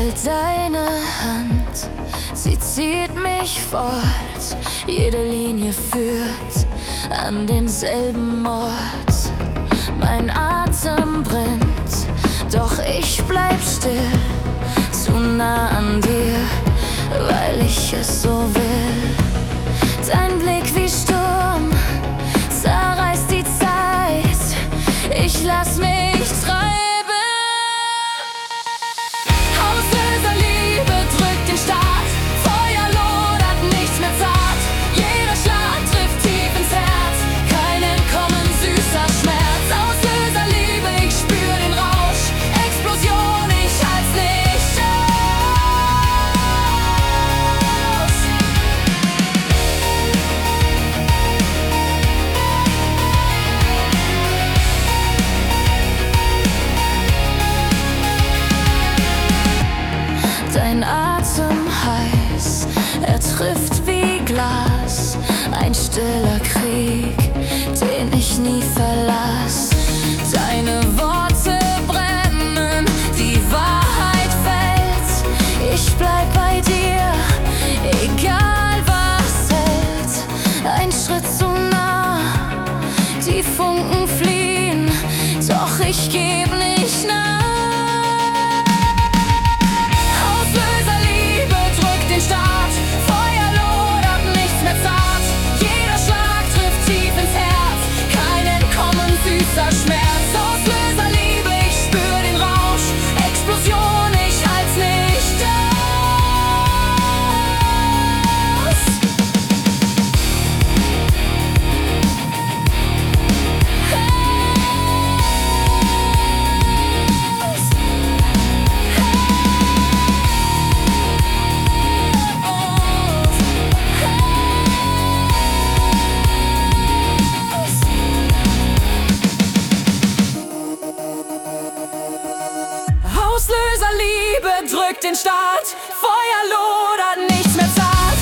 Halte deine Hand, sie zieht mich fort. Jede Linie führt an denselben Ort. Mein Atem brennt, doch ich bleib still. Zu nah an dir, weil ich es so will. Dein Blick wie Sturm zerreißt die Zeit. Ich lass mich treiben. Auslöser Liebe drückt den Start. Feuer lodert, nichts mehr zart. Jeder Schlag trifft tief ins Herz. Kein Entkommen, süßer Schmerz. Auslöser Liebe, ich spür den Rausch. Explosion, ich halt's nicht aus. Dein Atem heiß, er trifft wie Glas. Ein stiller Krieg, den ich nie verlass. Deine Worte brennen, die Wahrheit fällt. Ich bleib bei dir, egal was hält. Ein Schritt zu nah, die Funken fliehen, doch ich geb nicht nach. Auslöser Liebe drückt den Start. Feuer lodert, nichts mehr zart. Jeder Schlag trifft tief ins Herz. Kein Entkommen, süßer Schmerz. Auslöser Liebe, ich spür den Rausch. Explosion, ich halt's nicht Auslöser Liebe drückt den Start. Feuer lodert, nichts mehr zart.